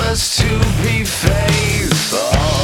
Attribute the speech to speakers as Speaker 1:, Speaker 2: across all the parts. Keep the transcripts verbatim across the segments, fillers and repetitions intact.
Speaker 1: promise to be faithful.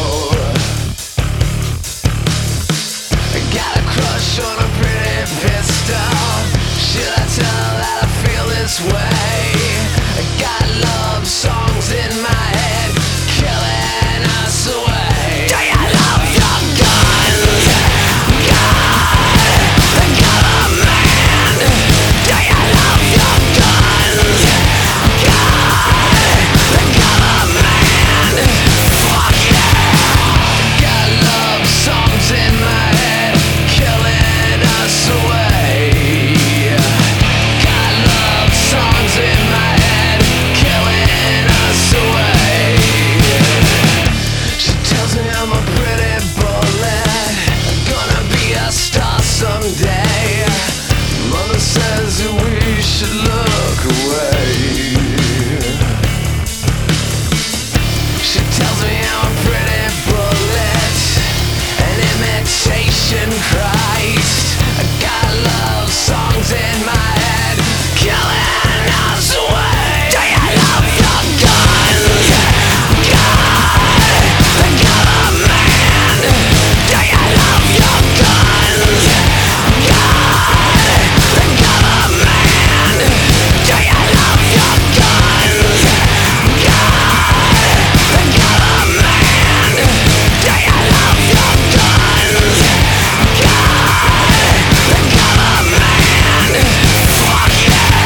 Speaker 1: I got a crush on a pretty pistol. Should I tell her that I feel this way? I got love songs in my head, killing us away. Do you love your guns? God, the government. Do you love your guns? God, the government. Fuck yeah. Got love songs in my head, killing us away. Got love songs in my head, killing us away. She tells me I'm a pretty bullet, gonna be a star someday. Mother says that we should look away. She tells me I'm a pretty bullet, an imitation Christ. I got love songs in my head, killing us away. Do you love your guns? God, the government. Do you love your guns? God, the government. Do you love your guns? God, the government. Do you love your guns? God, the government. Fuck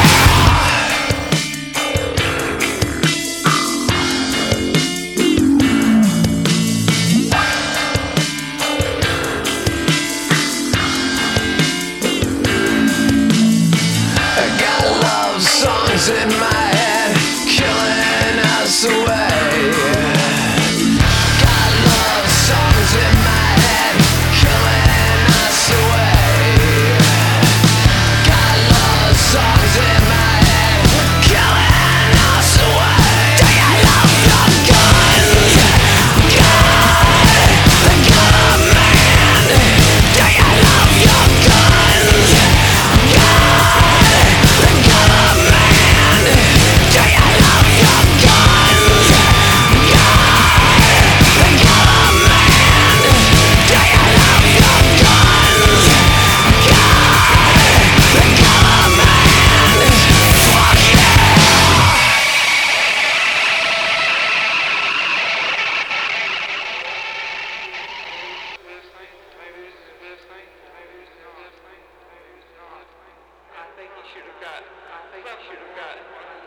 Speaker 1: I got love songs in my head, killing us away. Got love songs in my head, killing us away. Got love songs in my head, killing us away. Do you love your guns? God, the government. Do you love your guns? God, the government. Do you love your guns? God, the government. Do you love your guns? God, the government. Fuck yeah.
Speaker 2: I think he should have got. I think he should have got.